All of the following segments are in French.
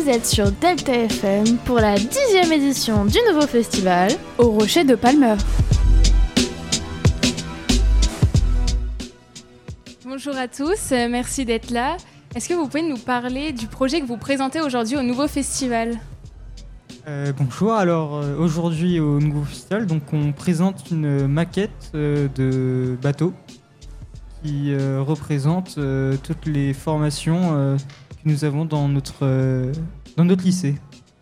Vous êtes sur Delta FM pour la 10e édition du nouveau festival au Rocher de Palmer. Bonjour à tous, merci d'être là. Est-ce que vous pouvez nous parler du projet que vous présentez aujourd'hui au nouveau festival ? Bonjour, alors aujourd'hui au nouveau festival, donc on présente une maquette de bateau qui représente toutes les formations que nous avons dans notre lycée.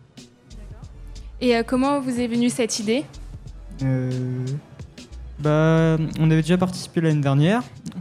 Et comment vous est venue cette idée ? On avait déjà participé l'année dernière.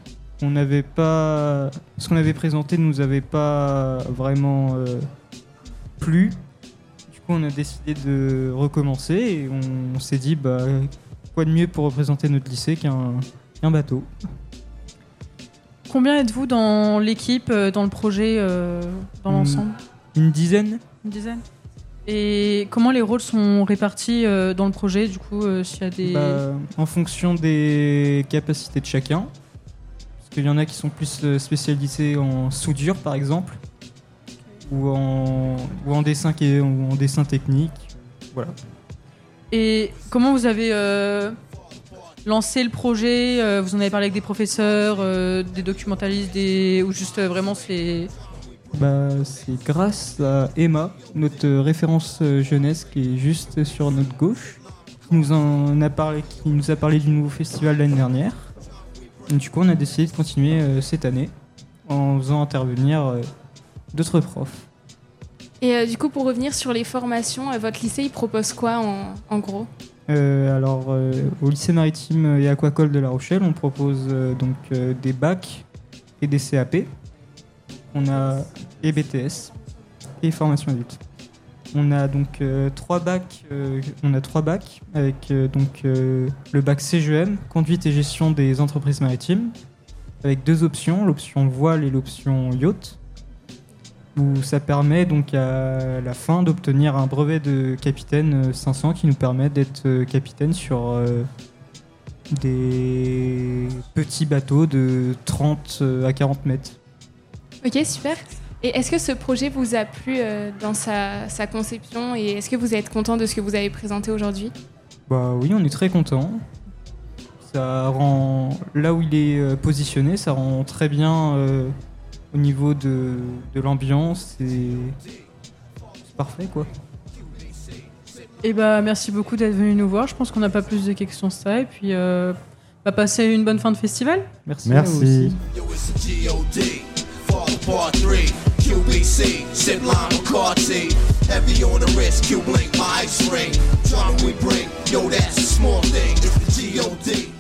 Ce qu'on avait présenté ne nous avait pas vraiment plu. Du coup, on a décidé de recommencer et on s'est dit quoi de mieux pour représenter notre lycée qu'un bateau. Combien êtes-vous dans l'équipe, dans le projet, dans l'ensemble ? Une dizaine. Une dizaine. Et comment les rôles sont répartis dans le projet, du coup, s'il y a des... En fonction des capacités de chacun. Parce qu'il y en a qui sont plus spécialisés en soudure, par exemple, ou en dessin technique. Voilà. Et comment vous avez lancé le projet ? Vous en avez parlé avec des professeurs, des documentalistes, ou juste vraiment c'est... C'est grâce à Emma, notre référence jeunesse qui est juste sur notre gauche, qui nous a parlé du nouveau festival l'année dernière. Et du coup, on a décidé de continuer cette année en faisant intervenir d'autres profs. Et du coup, pour revenir sur les formations, votre lycée il propose quoi en gros ? Au lycée maritime et aquacole de La Rochelle, on propose des bacs et des CAP. On a et BTS et formation adulte. On a donc 3 bacs. Avec le bac CGM, conduite et gestion des entreprises maritimes, avec 2 options, l'option voile et l'option yacht, où ça permet donc à la fin d'obtenir un brevet de capitaine 500 qui nous permet d'être capitaine sur des petits bateaux de 30 à 40 mètres. Ok, super. Et est-ce que ce projet vous a plu dans sa conception et est-ce que vous êtes content de ce que vous avez présenté aujourd'hui ? Oui, on est très content. Ça rend, là où il est positionné, ça rend très bien au niveau de l'ambiance et c'est parfait quoi. Et merci beaucoup d'être venu nous voir. Je pense qu'on n'a pas plus de questions que ça. Et puis, passez une bonne fin de festival. Merci. À vous aussi. Part 3, QBC, Sid Lime McCarthy. Heavy on the wrist, Q-Blink, my ice ring. Drama we bring, yo, that's a small thing. It's the G.O.D.